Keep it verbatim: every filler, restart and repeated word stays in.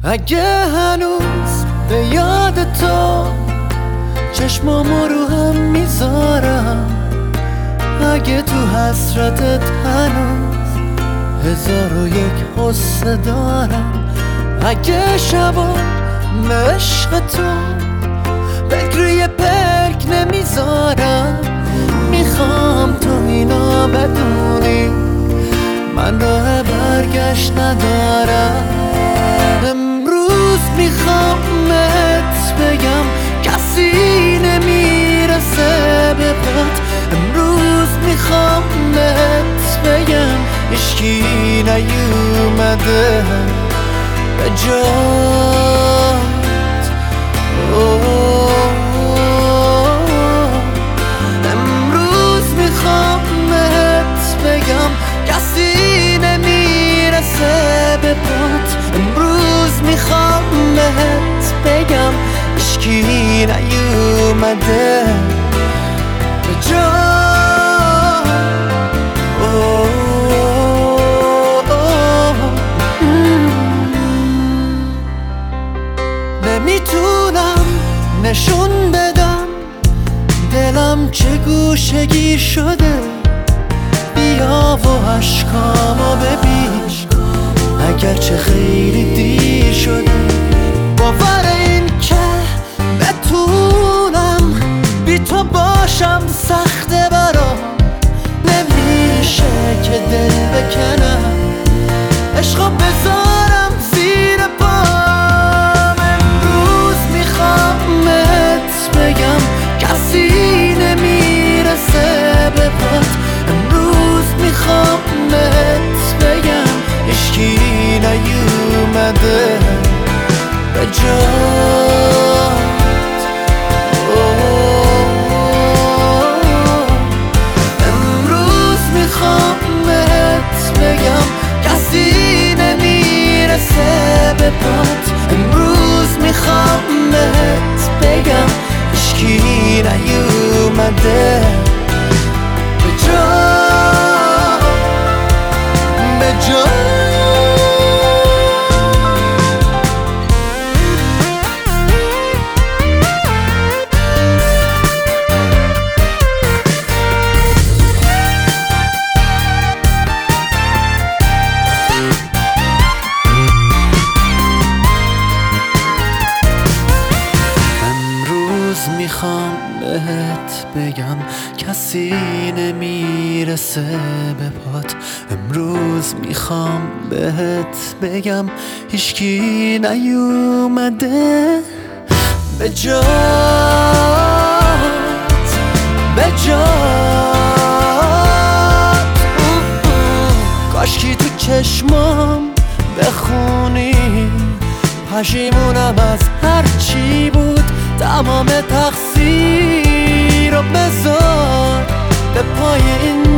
اگه هنوز به یاد تو چشمامو رو هم میذارم، اگه تو حسرتت هنوز هزار و یک حسه دارم، اگه شبا عشق تو پلک روی پلک نمیذارم، میخوام تو اینا بدونی من راه برگشت ندارم. امروز میخوام بهت بگم کسی نمیرسه به پات، امروز میخوام بهت بگم هیچکی نیومده به جات. امروز میخوام بهت بگم کسی نمیرسه به پات، امروز میخوام بهت بگم هیچکی نیومده به جات. نمیتونم نشون بدم دلم چه گوشگیر شده، بیا و عشقامو ببین اگرچه خیلی دیر شده. باور این که بتونم بی تو باشم سخته برام، نمیشه که دل بکنم عشقا بذارم زیر پام. امروز میخوام بهت بگم کسی نمیرسه به پات، امروز میخوام بهت بگم هیچکی نیومده به جات. امروز میخوام بهت بگم کسی نمیرسه به پات، امروز میخوام بهت بگم هیچکی نیومده به جات به جات. میخوام بهت بگم کسی نمیرسه به پات، امروز میخوام بهت بگم هیچکی نیومده به جات به جات. کاشکی تو چشمام بخونی پشیمونم از هر چی بود، تمام تقصیر رو بذار به پای این